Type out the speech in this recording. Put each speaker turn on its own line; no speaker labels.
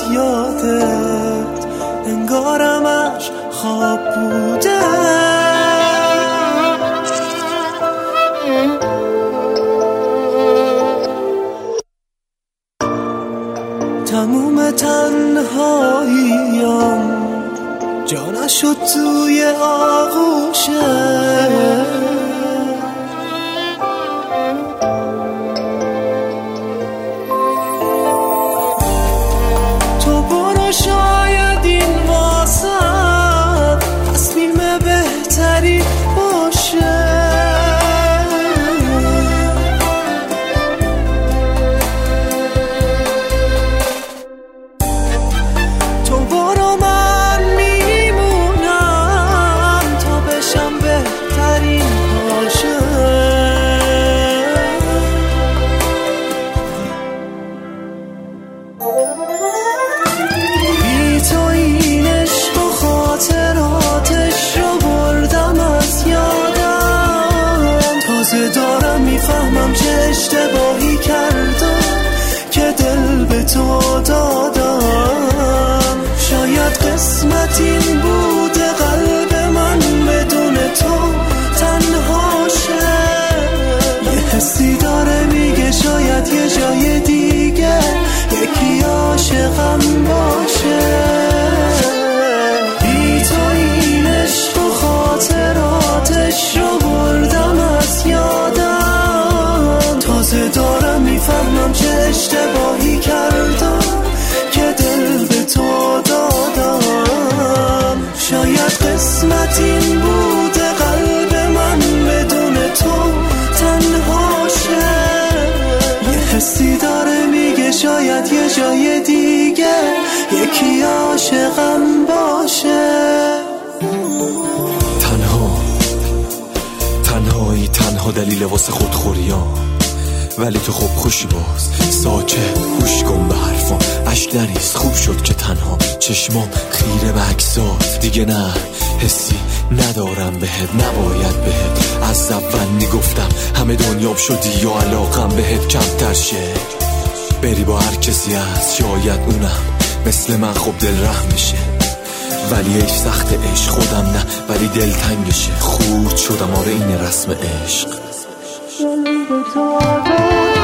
یادت انگارمش خواب بوده. تموم تنهاییم جا نشد توی آغوشه. تو برو شاید این واسه تصمیم بهتری باشه. بی تو این عشق و خاطراتش رو بردم از یادم. تازه دارم میفهمم چه اشتباهی کردم که دل به تو دادم. شاید قسمت این بوده قلب من بدون تو تنها شه. یه حسی داره میگه شاید یه جای دیگه یکی عاشقم باشه. بی تو این عشق و خاطراتش رو بردم از یادم. تازه دارم میفهمم چه اشتباهی کردم که دل به تو دادم. شاید قسمت این بوده قلب من بدون تو تنها شه. یه حسی داره میگه شاید یه جای دیگه یکی عاشقم باشه.
تنهایی تنها دلیل واسه خودخوریام. ولی تو خوب خوشی باز ساکت گوش کن به حرفام. اشک نریز خوب شد که تنها چشمام خیره به عکسات. دیگه نه حسی ندارم بهت نباید بهت. از اول میگفتم همه دنیام شدی یا علاقم بهت کمتر شه. بری با هر کسی هست شاید اونم مثل من خوب دل رحم میشه. ولی ایش سخت عشق خودم نه ولی دل تنگشه. خورد شدم آره این رسم عشق.